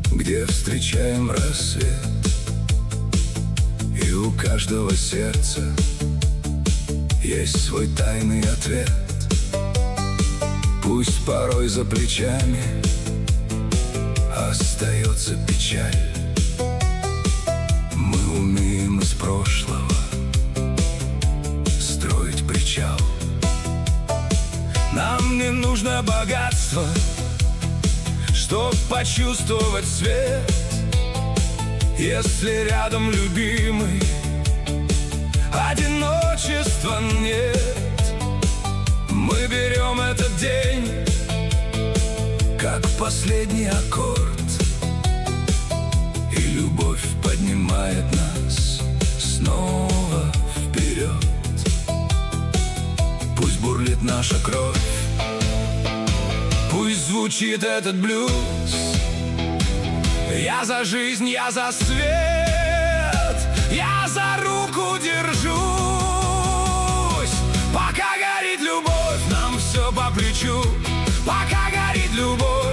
где встречаем рассвет. И у каждого сердца есть свой тайный ответ. Пусть порой за плечами остается печаль, мы умеем из прошлого строить причал. Нам не нужно богатство, чтоб почувствовать свет. Если рядом любимый, одиночества нет. Мы берем этот день как последний аккорд, и любовь поднимает нас снова вперед. Пусть бурлит наша кровь, пусть звучит этот блюз. Я за жизнь, я за свет, я за руку держусь. Пока горит любовь, нам все по плечу. Пока горит любовь,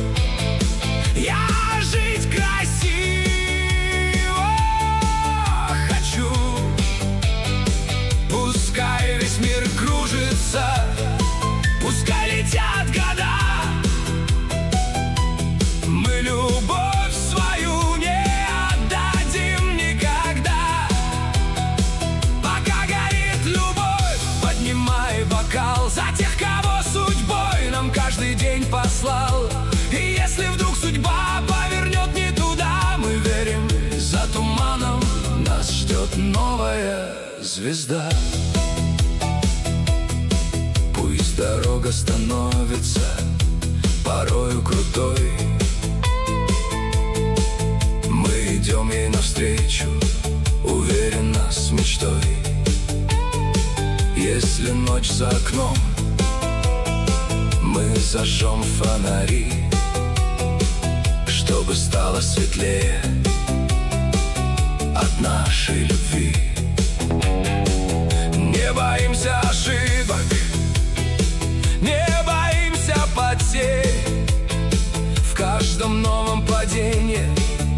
я жить красиво хочу. Пускай весь мир кружится, пускай летят года, мы любовь свою не отдадим никогда. Пока горит любовь, поднимай бокал за тех, кого судьбой нам каждый день послал. И если вдруг судьба повернет не туда, мы верим, за туманом нас ждет новая звезда. Пусть дорога становится порою крутой, мы идем ей навстречу, уверенно, с мечтой. Если ночь за окном, мы зажжем фонари, чтобы стало светлее от нашей любви. Не боимся ошибок, не боимся потерь. В каждом новом падении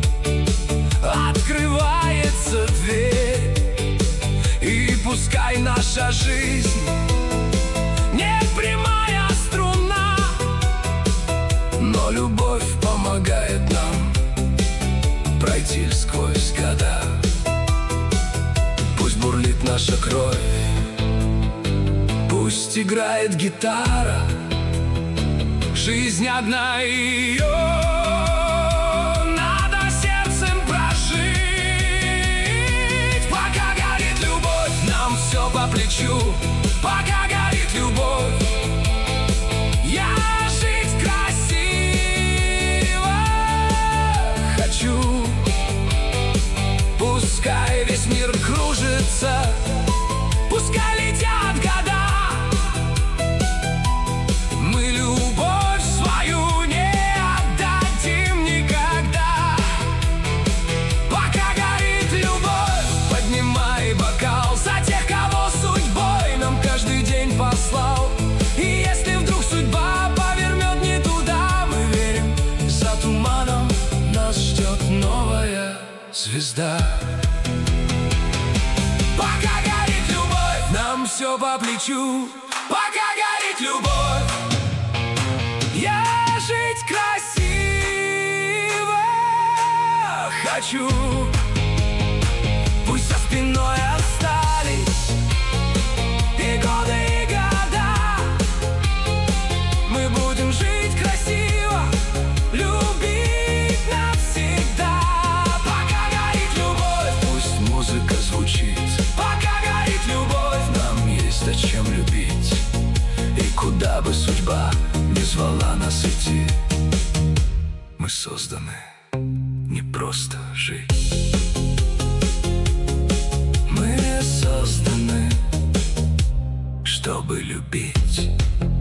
открывается дверь. И пускай наша жизнь не прямая струна, но любовь помогает нам пройти сквозь года. Пусть бурлит наша кровь, пусть играет гитара. Жизнь одна, ее надо сердцем прожить. Пока горит любовь, нам все по плечу. Пока горит любовь, я жить красиво хочу. Пускай весь мир кружится, пускай летят года, мы любовь свою не отдадим никогда. Пока горит любовь, поднимай бокал за тех, кого судьбой нам каждый день послал. И если вдруг судьба повернет не туда, мы верим, за туманом нас ждет новая звезда. Пока горит любовь, нам все по плечу. Пока горит любовь, я жить красиво хочу. Пусть за спиной остались и годы, и года, мы будем жить красиво, любить навсегда. Пока горит любовь, пусть музыка звучит. Пока горит любовь, нам есть зачем любить. И куда бы судьба не звала нас идти, мы созданы не просто жить. Мы созданы, чтобы любить.